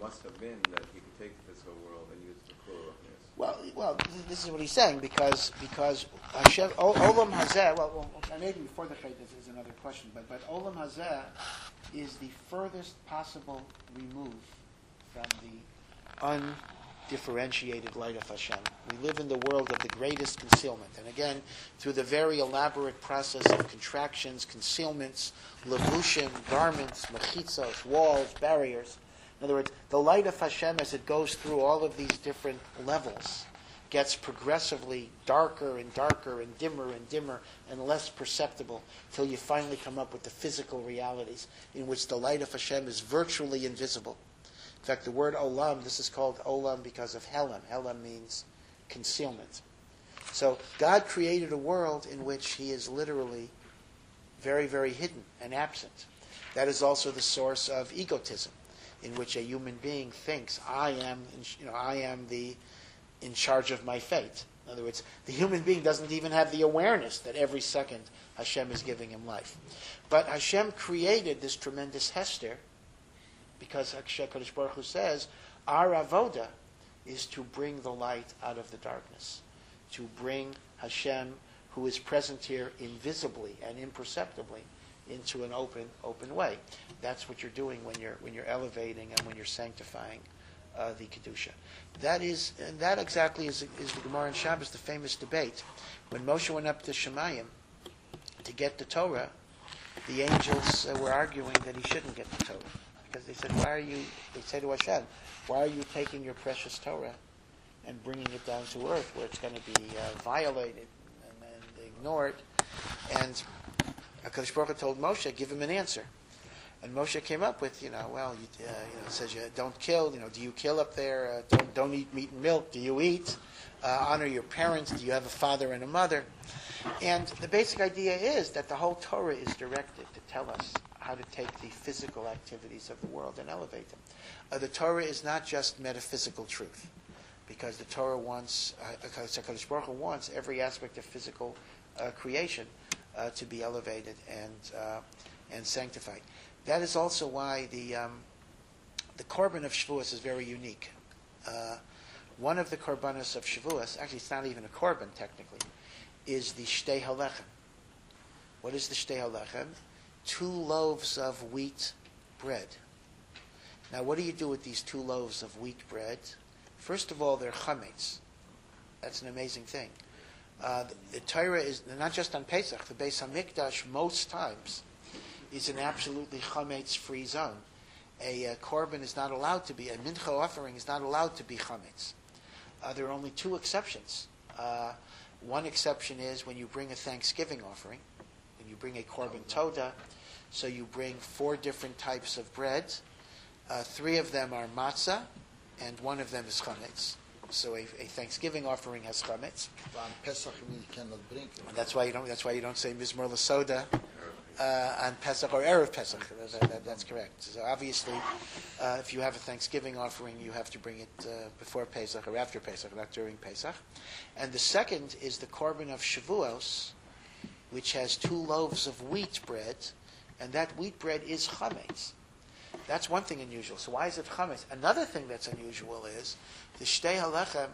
must have been that he could take the physical world and use the Kula Ruchnius. Well, this is what he's saying because Hashem Olam Hazeh. Well, maybe before the Chet is another question, but Olam Hazeh is the furthest possible remove from the undifferentiated light of Hashem. We live in the world of the greatest concealment, and again, through the very elaborate process of contractions, concealments, levushim, garments, mechitzos, walls, barriers. In other words, the light of Hashem, as it goes through all of these different levels, gets progressively darker and darker and dimmer and less perceptible till you finally come up with the physical realities in which the light of Hashem is virtually invisible. In fact, the word olam, this is called olam because of helam. Helam means concealment. So God created a world in which He is literally very, very hidden and absent. That is also the source of egotism, in which a human being thinks, I am in charge of my fate. In other words, the human being doesn't even have the awareness that every second Hashem is giving him life. But Hashem created this tremendous hester because HaKadosh Baruch Hu says, our avoda is to bring the light out of the darkness, to bring Hashem, who is present here invisibly and imperceptibly, into an open way. That's what you're doing when you're elevating and when you're sanctifying the kedusha. That exactly is the Gemara in Shabbos, the famous debate. When Moshe went up to Shemayim to get the Torah, the angels were arguing that he shouldn't get the Torah because they said, they say to Hashem, why are you taking your precious Torah and bringing it down to earth where it's going to be violated and ignored? And HaKadosh Baruch Hu told Moshe, give him an answer. And Moshe came up with, it says you don't kill. Do you kill up there? Don't eat meat and milk. Do you eat? Honor your parents. Do you have a father and a mother? And the basic idea is that the whole Torah is directed to tell us how to take the physical activities of the world and elevate them. The Torah is not just metaphysical truth, because the Torah wants, HaKadosh Baruch Hu wants every aspect of physical creation to be elevated and sanctified. That is also why the korban of Shavuos is very unique. One of the korbanos of Shavuos, actually it's not even a korban technically, is the shtei halechem. What is the shtei halechem? 2 loaves of wheat bread. Now what do you do with these 2 loaves of wheat bread? First of all, they're chametz. That's an amazing thing. The Torah is not just on Pesach. The Beis Hamikdash most times is an absolutely chametz-free zone. A korban is not allowed to be, a mincha offering is not allowed to be chametz. There are only 2 exceptions. One exception is when you bring a Thanksgiving offering, when you bring a korban toda, so you bring 4 different types of bread. 3 of them are matzah, and 1 of them is chametz. So a Thanksgiving offering has chametz. On Pesach you cannot bring it. That's why you don't say mizmor l'soda on Pesach or Erev Pesach. That's correct. So obviously, if you have a Thanksgiving offering, you have to bring it before Pesach or after Pesach, not during Pesach. And the second is the korban of Shavuos, which has 2 loaves of wheat bread, and that wheat bread is chametz. That's one thing unusual. So why is it chametz? Another thing that's unusual is the shtei halechem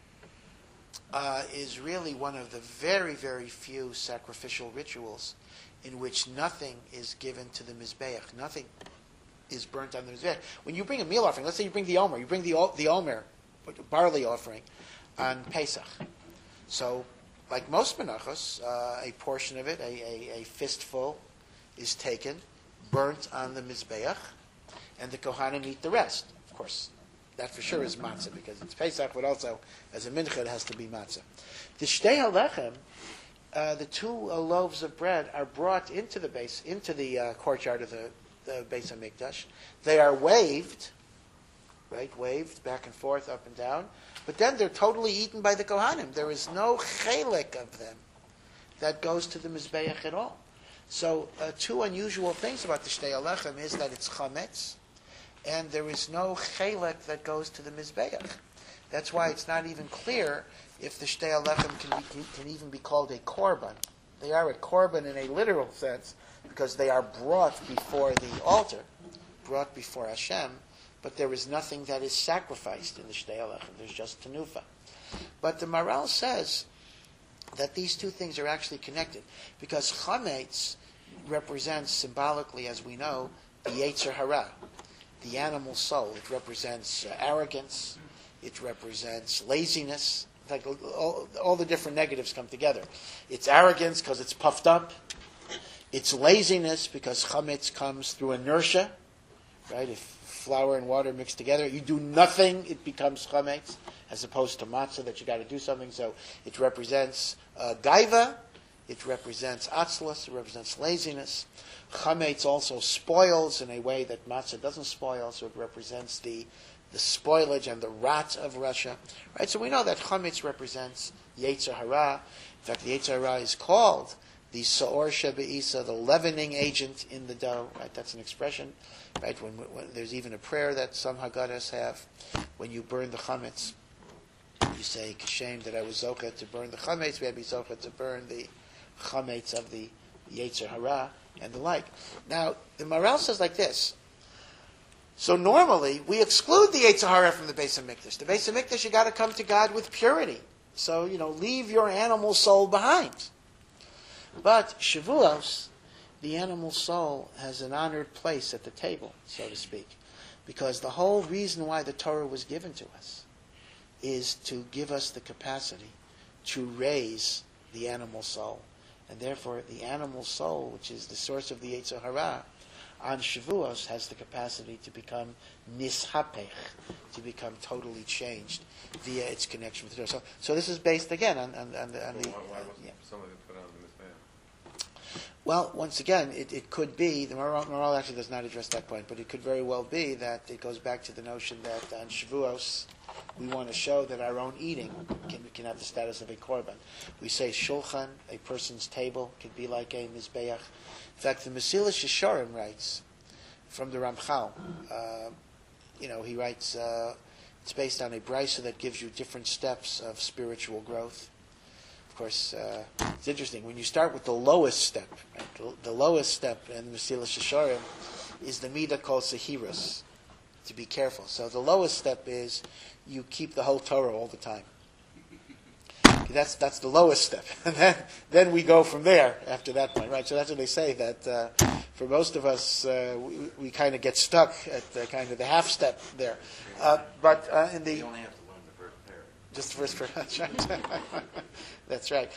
is really one of the very, very few sacrificial rituals in which nothing is given to the mizbeach. Nothing is burnt on the mizbeach. When you bring a meal offering, let's say you bring the omer, the omer, barley offering, on Pesach. So, like most menachos, a portion of it, a fistful, is taken, burnt on the mizbeach, and the kohanim eat the rest. Of course, that for sure is matzah because it's Pesach, but also as a mincha it has to be matzah. The shtei halechem, the 2 loaves of bread are brought into the courtyard of the Beis Hamikdash. They are waved back and forth, up and down. But then they're totally eaten by the kohanim. There is no chelek of them that goes to the mizbeach at all. So 2 unusual things about the shtei halechem is that it's chametz, and there is no chelek that goes to the mizbeach. That's why it's not even clear if the shtei halechem can even be called a korban. They are a korban in a literal sense because they are brought before the altar, brought before Hashem, but there is nothing that is sacrificed in the Shtei Alechem. There's just tenufa. But the Maral says that these two things are actually connected, because chametz represents symbolically, as we know, the Yetzer Hara, the animal soul. It represents arrogance. It represents laziness. In fact, all the different negatives come together. It's arrogance because it's puffed up. It's laziness because chametz comes through inertia, right? If flour and water mix together, you do nothing, it becomes chametz, as opposed to matzah that you got to do something. So it represents gaiva, it represents atzlus, it represents laziness. Chametz also spoils in a way that matzah doesn't spoil, so it represents the spoilage and the rot of Russia. Right? So we know that chametz represents Yetzer Hara. In fact, the Yetzer Hara is called the Sa'or Shebe'isa, the leavening agent in the dough. Right? That's an expression. Right? When there's even a prayer that some Haggadahs have. When you burn the chametz, you say, "Kashem that I was zocha to burn the chametz. We had to be zocha to burn the chametz of the Yetzer Hara," and the like. Now, the Maral says like this. So normally, we exclude the Yetzer Hara from the Beis HaMikdash. The Beis HaMikdash, you got to come to God with purity. So, leave your animal soul behind. But Shavuos, the animal soul has an honored place at the table, so to speak. Because the whole reason why the Torah was given to us is to give us the capacity to raise the animal soul. And therefore, the animal soul, which is the source of the Yetzer Hara, on Shavuos has the capacity to become nishapech, to become totally changed via its connection with the Torah. So this is based again on the. Why wasn't some of it put on the Mizbeach? Well, once again, it could be, the Maral actually does not address that point, but it could very well be that it goes back to the notion that on Shavuos, we want to show that our own eating can have the status of a korban. We say shulchan, a person's table, could be like a mizbeach. In fact, the Mesilas Yesharim writes, from the Ramchal, he writes, it's based on a brisa that gives you different steps of spiritual growth. Of course, it's interesting. When you start with the lowest step, right? The lowest step in the Mesilas Yesharim is the midah called sehirus, to be careful. So the lowest step is you keep the whole Torah all the time. That's the lowest step, and then we go from there after that point, right? So that's what they say, that for most of us, we kind of get stuck at kind of the half step there. But in the... You only have to learn the first pair. Just the first pair, that's right. That's right.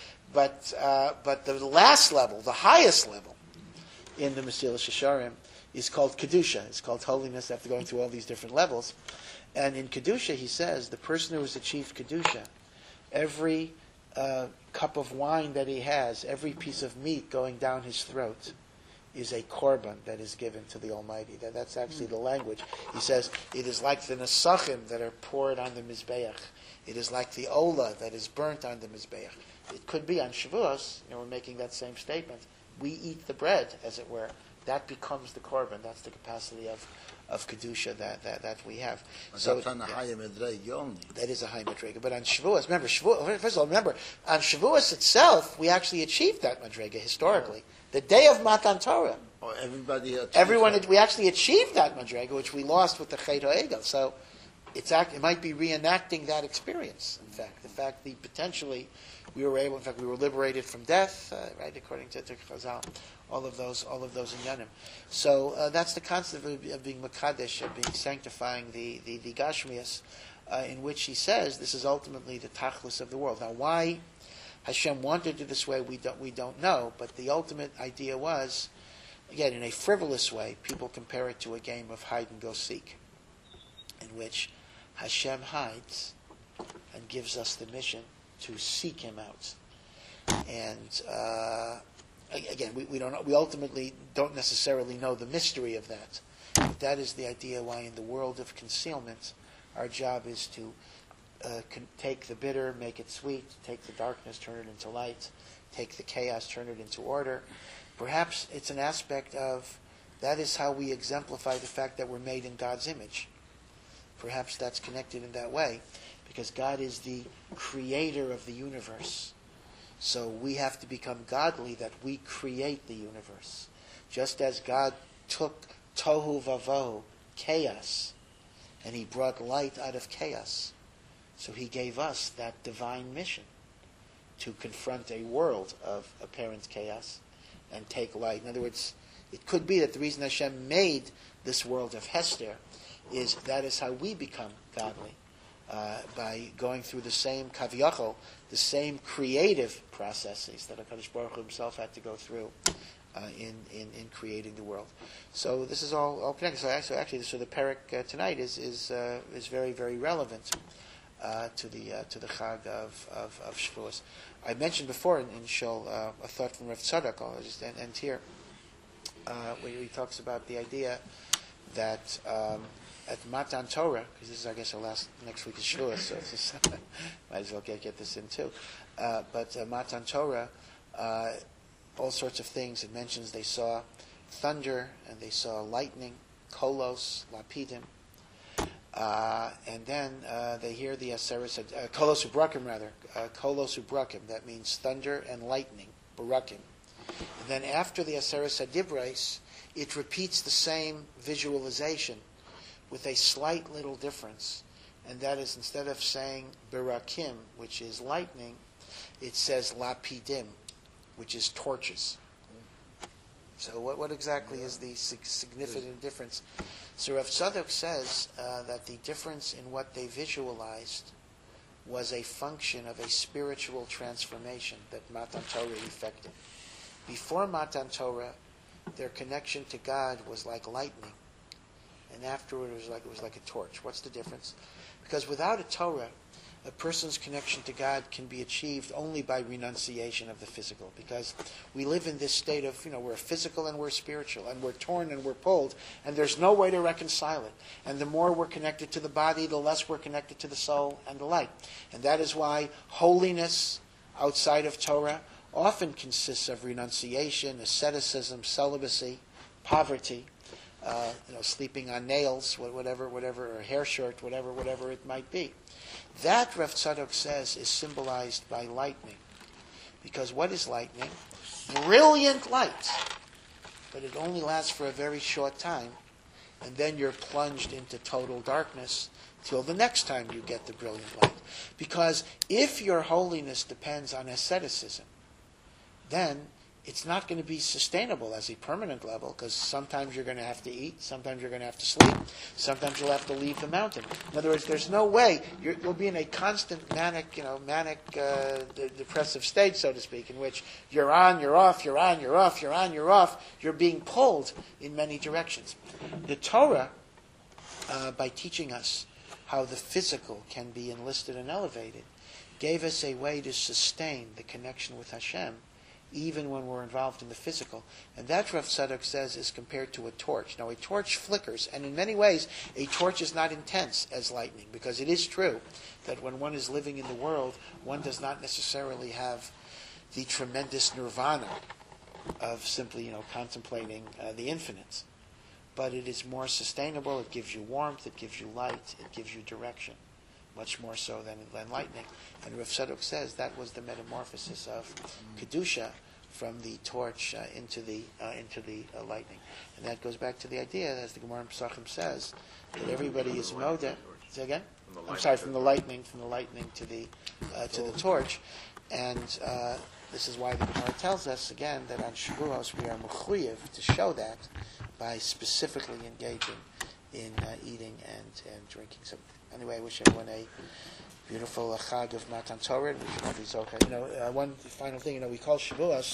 But the last level, the highest level in the Mesilas Yesharim is called Kedusha. It's called holiness after going through all these different levels. And in Kedusha, he says, the person who has achieved Kedusha, every cup of wine that he has, every piece of meat going down his throat, is a korban that is given to the Almighty. That's actually the language. He says, it is like the nesachim that are poured on the Mizbeach. It is like the olah that is burnt on the Mizbeach. It could be on Shavuos, we're making that same statement. We eat the bread, as it were. That becomes the korban. That's the capacity of Kedusha that we have. So That's on a higher medrega only. that is a high madrega. But on Shavuos, remember, first of all, remember, on Shavuos itself, we actually achieved that madrega historically. The day of Matan Torah. Oh, everybody. We actually achieved that madrega, which we lost with the Chet HaEgel. So it might be reenacting that experience, in fact. The fact that potentially we were liberated from death, right, according to Chazal. All of those inyanim. So that's the concept of being makadesh, of being sanctifying the gashmias, in which he says this is ultimately the tachlis of the world. Now, why Hashem wanted it this way, we don't know. But the ultimate idea was, again, in a frivolous way, people compare it to a game of hide and go seek, in which Hashem hides and gives us the mission to seek Him out. And again, we ultimately don't necessarily know the mystery of that. But that is the idea why in the world of concealment, our job is to take the bitter, make it sweet, take the darkness, turn it into light, take the chaos, turn it into order. Perhaps it's an aspect of, that is how we exemplify the fact that we're made in God's image. Perhaps that's connected in that way, because God is the creator of the universe. So we have to become godly that we create the universe. Just as God took tohu vavohu, chaos, and he brought light out of chaos. So he gave us that divine mission to confront a world of apparent chaos and take light. In other words, it could be that the reason Hashem made this world of Hester is that is how we become godly, by going through the same kaviyachol, the same creative processes that HaKadosh Baruch Hu himself had to go through in creating the world. So this is all connected. So actually, the parak tonight is very, very relevant to the Chag of Shavuos. I mentioned before in Shul a thought from Rav Tzadok. I'll just end here, where he talks about the idea that at Matan Torah, because this is, I guess, our next week is Shavuos, so it's just, might as well get this in too. But Matan Torah, all sorts of things. It mentions they saw thunder and they saw lightning, kolos, lapidim, and then they hear the Aseres, kolos ubrakim rather, kolos ubrakim. That means thunder and lightning, barakim. And then after the Aseres Adibrais, it repeats the same visualization with a slight little difference, and that is instead of saying barakim, which is lightning, it says lapidim, which is torches. So what exactly is the significant difference? So Rav Tzadok says that the difference in what they visualized was a function of a spiritual transformation that Matan Torah effected. Before Matan Torah, their connection to God was like lightning, and afterward it was like a torch. What's the difference? Because without a Torah, a person's connection to God can be achieved only by renunciation of the physical, because we live in this state of, we're physical and we're spiritual, and we're torn and we're pulled, and there's no way to reconcile it. And the more we're connected to the body, the less we're connected to the soul and the light. And that is why holiness outside of Torah often consists of renunciation, asceticism, celibacy, poverty, sleeping on nails, whatever, or a hair shirt, whatever it might be. That, Rav Tzadok says, is symbolized by lightning. Because what is lightning? Brilliant light. But it only lasts for a very short time, and then you're plunged into total darkness till the next time you get the brilliant light. Because if your holiness depends on asceticism, then it's not going to be sustainable as a permanent level, because sometimes you're going to have to eat, sometimes you're going to have to sleep, sometimes you'll have to leave the mountain. In other words, there's no way you'll be in a constant manic depressive state, so to speak, in which you're on, you're off, you're on, you're off, you're on, you're off. You're being pulled in many directions. The Torah, by teaching us how the physical can be enlisted and elevated, gave us a way to sustain the connection with Hashem, even when we're involved in the physical. And that, Rav Tzadok says, is compared to a torch. Now, a torch flickers, and in many ways, a torch is not intense as lightning, because it is true that when one is living in the world, one does not necessarily have the tremendous nirvana of simply, contemplating the infinite. But it is more sustainable, it gives you warmth, it gives you light, it gives you direction, much more so than lightning. And Rav Tzadok says that was the metamorphosis of Kedusha from the torch into the lightning. And that goes back to the idea, as the Gemara in Pesachim says, that everybody is modeh. Say again? From the lightning to the torch. And this is why the Gemara tells us, again, that on Shavuos we are mechuyev to show that by specifically engaging in eating and drinking. So anyway, I wish everyone a beautiful Chag of Matan Torah, and we should all be zocheh. One final thing, we call Shavuos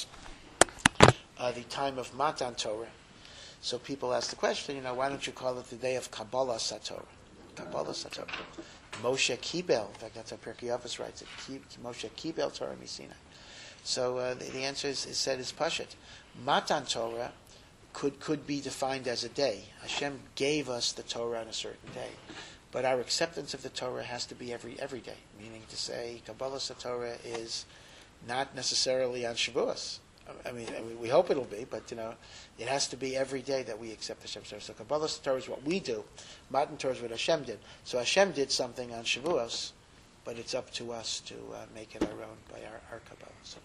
the time of Matan Torah. So people ask the question, why don't you call it the day of Kabbalah Satorah? Kabbalah Satorah. Moshe Kibel, in fact, that's how Pirkei Avos writes it. Moshe Kibel Torah Misina. So the answer is said as Pashut. Matan Torah could be defined as a day. Hashem gave us the Torah on a certain day. But our acceptance of the Torah has to be every day, meaning to say Kabbalah Satorah is not necessarily on Shavuos. I mean, we hope it'll be, but it has to be every day that we accept Hashem's Torah. So Kabbalah Satorah is what we do. Matan Torah is what Hashem did. So Hashem did something on Shavuos, but it's up to us to make it our own by our Kabbalah. So,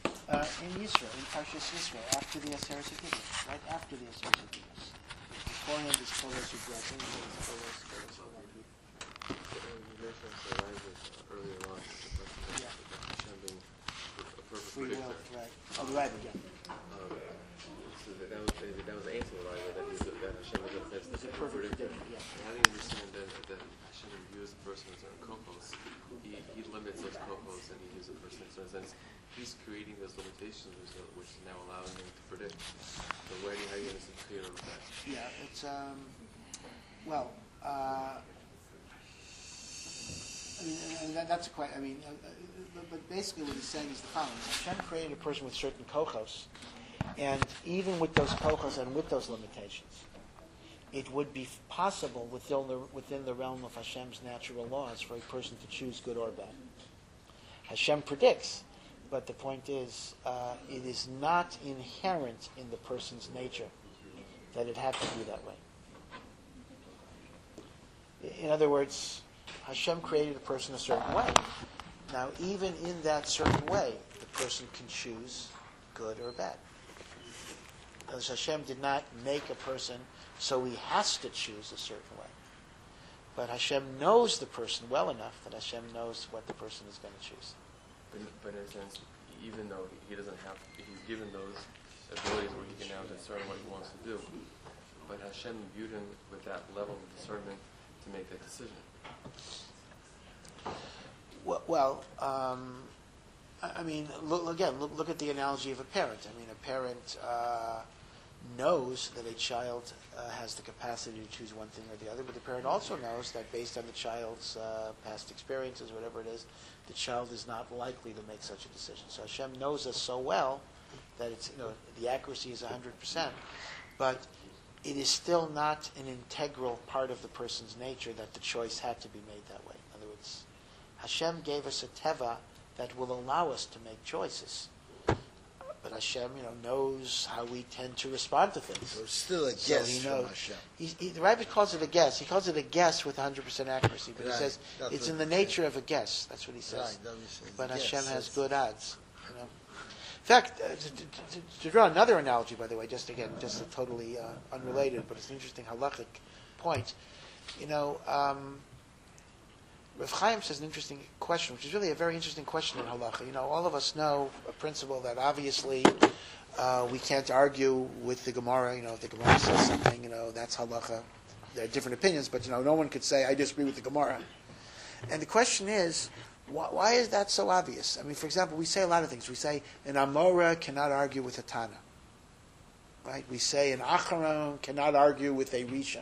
in Yisrael, in Parshas Yisrael, after the Aseret Adibros, right after the Aseret Adibros. beforehand is Kolos Udrakin, Kolos Udrakin. You mentioned the language earlier on, the question Yeah. of Hashem being a perfect Free will, predictor. right. Oh, right again. So that was the answer, right? That Hashem is It's a a perfect predictor. predictor, yeah. How do you understand that Hashem views a person as certain kokos? He limits those kokos and he views a person in a certain sense. He's creating those limitations which is now allowing him to predict. So how do you understand the creator of that? Yeah, it's, well, I mean, and that's a question, I mean, but basically what he's saying is the following. Hashem created a person with certain kochos, and even with those kochos and with those limitations, it would be possible within the realm of Hashem's natural laws for a person to choose good or bad. Hashem predicts, but the point is, it is not inherent in the person's nature that it had to be that way. In other words, Hashem created a person a certain way. Now, even in that certain way, the person can choose good or bad. Because Hashem did not make a person so he has to choose a certain way. But Hashem knows the person well enough that Hashem knows what the person is going to choose. But in a sense, even though he doesn't have, he's given those abilities where he can now discern what he wants to do. But Hashem viewed him with that level of discernment to make that decision. Well, I mean, look at the analogy of a parent. I mean, a parent knows that a child has the capacity to choose one thing or the other, but the parent also knows that based on the child's past experiences, whatever it is, the child is not likely to make such a decision. So Hashem knows us so well that it's, the accuracy is 100%, but it is still not an integral part of the person's nature that the choice had to be made that way. In other words, Hashem gave us a teva that will allow us to make choices. But Hashem, knows how we tend to respond to things. So it's still a So guess he from knows. Hashem. The rabbi calls it a guess. He calls it a guess with 100% accuracy. But he Right. says That's it's what in the he nature of a guess. That's what he says. Right, that was a But guess. Hashem has That's- good odds. In fact, to draw another analogy, by the way, just totally unrelated, but it's an interesting halachic point. Rav Chaim says an interesting question, which is really a very interesting question in halacha. All of us know a principle that obviously we can't argue with the Gemara. If the Gemara says something, that's halacha. There are different opinions, but no one could say, I disagree with the Gemara. And the question is, why is that so obvious? I mean, for example, we say a lot of things. We say an Amora cannot argue with a Tana. Right? We say an Acharon cannot argue with a Rishon.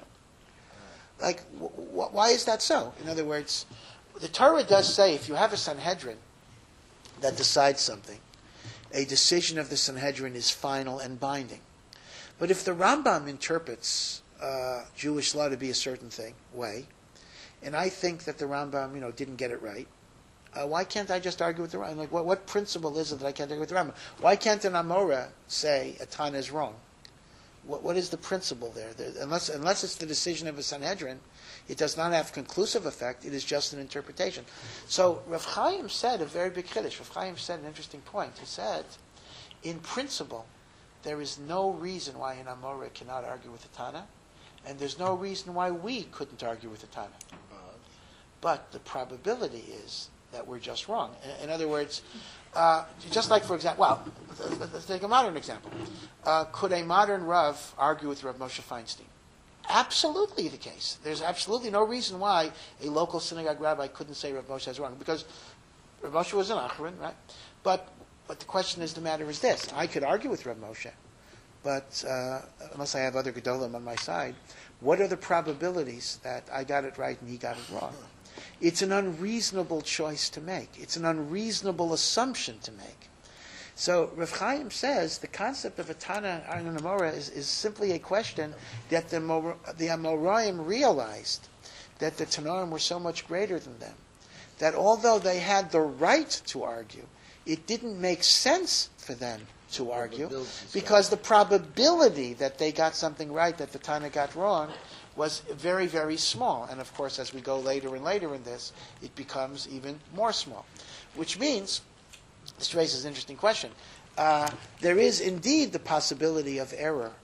Like, why is that so? In other words, the Torah does say if you have a Sanhedrin that decides something, a decision of the Sanhedrin is final and binding. But if the Rambam interprets Jewish law to be a certain way, and I think that the Rambam, didn't get it right, why can't I just argue with the Rambam? Like, what principle is it that I can't argue with the Rambam? Why can't an Amora say a Tana is wrong? What is the principle there? Unless it's the decision of a Sanhedrin, it does not have conclusive effect. It is just an interpretation. So Rav Chaim said a very big chiddush. Rav Chaim said an interesting point. He said, in principle, there is no reason why an Amora cannot argue with a Tana, and there's no reason why we couldn't argue with a Tana. But the probability is that we're just wrong. In other words, just like, for example, let's take a modern example. Could a modern Rav argue with Rav Moshe Feinstein? Absolutely the case. There's absolutely no reason why a local synagogue rabbi couldn't say Rav Moshe is wrong, because Rav Moshe was an Acharon, right? But the question is, the matter is this. I could argue with Rav Moshe, but unless I have other Gedolim on my side, what are the probabilities that I got it right and he got it wrong? It's an unreasonable choice to make. It's an unreasonable assumption to make. So Rav Chaim says the concept of a Tana and an Amora is simply a question that the Amoraim realized that the Tanoim were so much greater than them, that although they had the right to argue, it didn't make sense for them to argue, because the probability that they got something right that the Tana got wrong was very, very small. And of course, as we go later and later in this, it becomes even more small. Which means, this raises an interesting question. There is indeed the possibility of error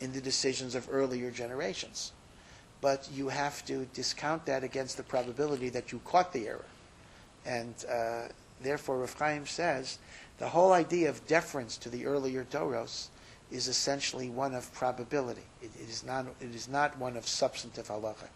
in the decisions of earlier generations. But you have to discount that against the probability that you caught the error. And therefore, Rav Chaim says the whole idea of deference to the earlier Doros is essentially one of probability. It is not one of substantive halacha.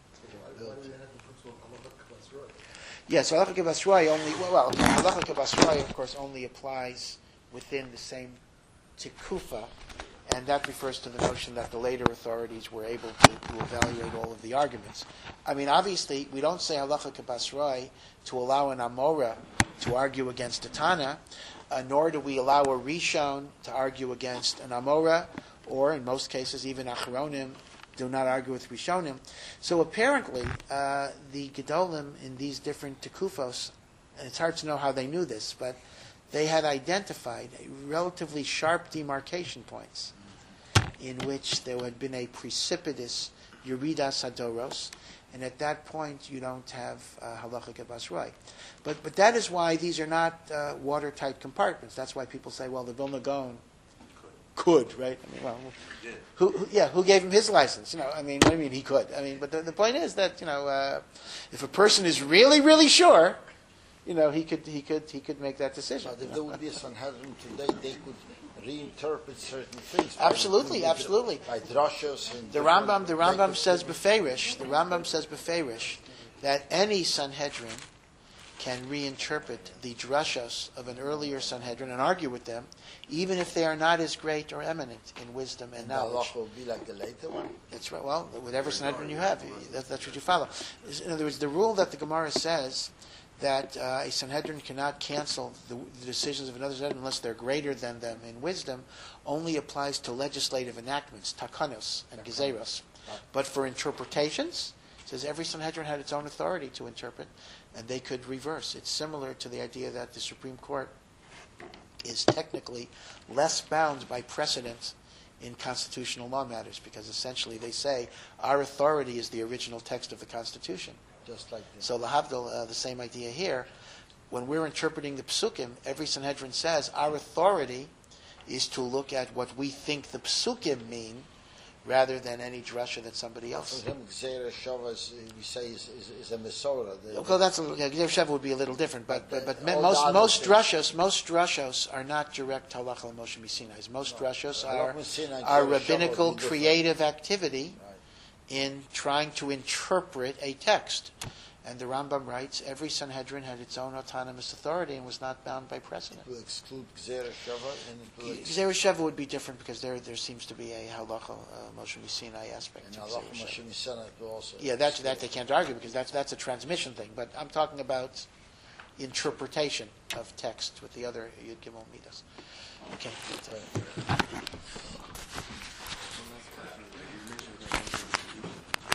Yes, halacha k'basroi only. Well, halacha k'basroi, of course, only applies within the same tikufa, and that refers to the notion that the later authorities were able to evaluate all of the arguments. I mean, obviously, we don't say halacha k'basroi to allow an Amora to argue against a Tana, nor do we allow a Rishon to argue against an Amora, or in most cases, even Achronim do not argue with Rishonim. So apparently, the Gedolim in these different Tekufos, and it's hard to know how they knew this, but they had identified relatively sharp demarcation points in which there had been a precipitous Yeridas Hadoros, and at that point you don't have halacha k'basroi. But that is why these are not watertight compartments. That's why people say, well, the Vilna Gaon could, right? I mean, well, who gave him his license? You know, I mean, what do you mean he could? I mean, but the point is that, you know, if a person is really, really sure, you know, he could make that decision. But if there would be a Sanhedrin today, they could reinterpret certain things. Absolutely. By drashos and The Rambam says beferish that any Sanhedrin can reinterpret the drashos of an earlier Sanhedrin and argue with them, even if they are not as great or eminent in wisdom and knowledge. The halacha will be like the later one. That's right. Well, whatever Sanhedrin you have, that's what you follow. In other words, the rule that the Gemara says that a Sanhedrin cannot cancel the decisions of another Sanhedrin unless they're greater than them in wisdom only applies to legislative enactments, takanos and gezeros. But for interpretations, it says every Sanhedrin had its own authority to interpret, and they could reverse. It's similar to the idea that the Supreme Court is technically less bound by precedent in constitutional law matters, because essentially they say our authority is the original text of the Constitution. Just like this. So lahavdil, the same idea here. When we're interpreting the psukim, every Sanhedrin says our authority is to look at what we think the psukim mean, rather than any drasha that somebody else. For him, Gzeira Shava, we say, is a Mesorah. Well, that's Gzeira Shava would be a little different, but all most drashos are not direct halacha Moshe Misinai. Most drashos are rabbinical creative activity in trying to interpret a text. And the Rambam writes, every Sanhedrin had its own autonomous authority and was not bound by precedent. It will exclude Gzeira Shava. Gzeira Shava would be different because there seems to be a halacha Moshe Sinai aspect. And halacha Moshe Sinai also. Yeah, that they can't argue because that's a transmission thing. But I'm talking about interpretation of text with the other Yud Gimel Midas. Okay.